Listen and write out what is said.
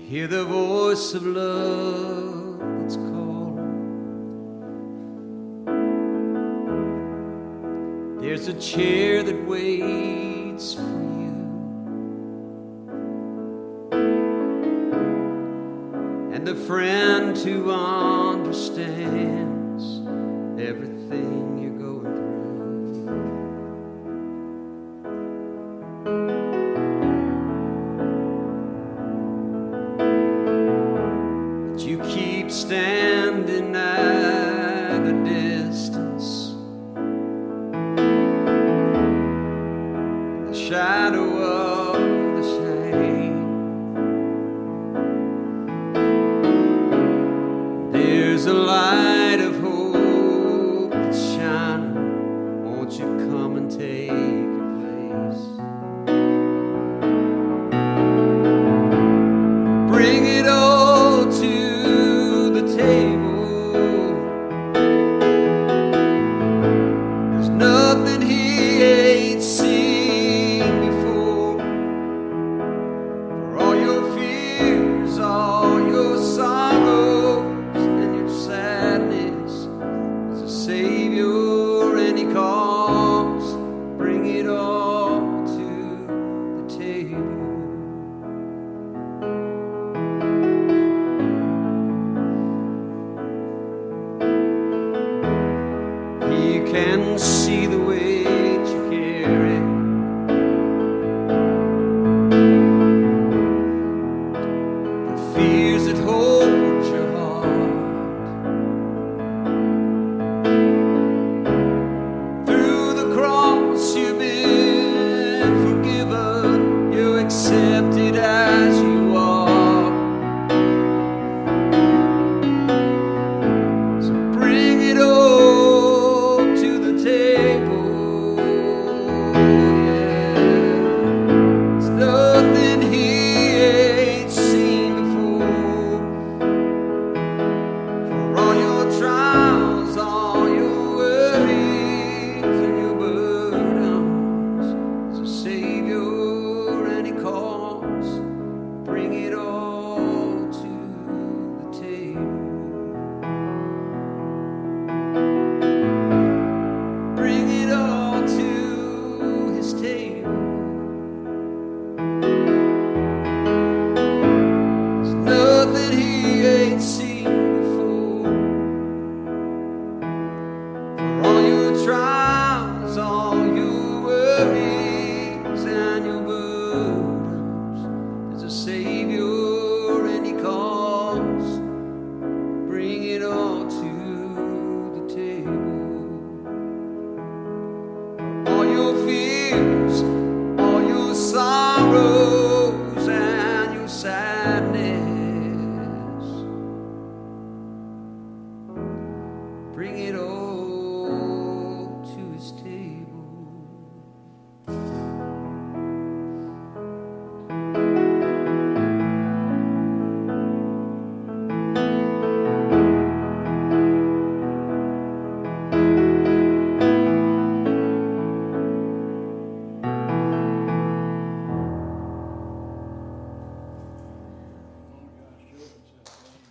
Hear the voice of love that's calling. There's a chair that waits for you, and a friend who understands everything you're going through. You keep standing at a distance, the shadow of the shame. There's a light of hope that's shining. Won't you come and take your place? Bring it all to table. There's nothing he ain't seen before. For all your fears, all your sorrows, and your sadness, there's a Savior, and he calls. Bring it all to the table. You can see the weight you carry, the fears that hold your heart. Through the cross you've been forgiven, you're accepted as you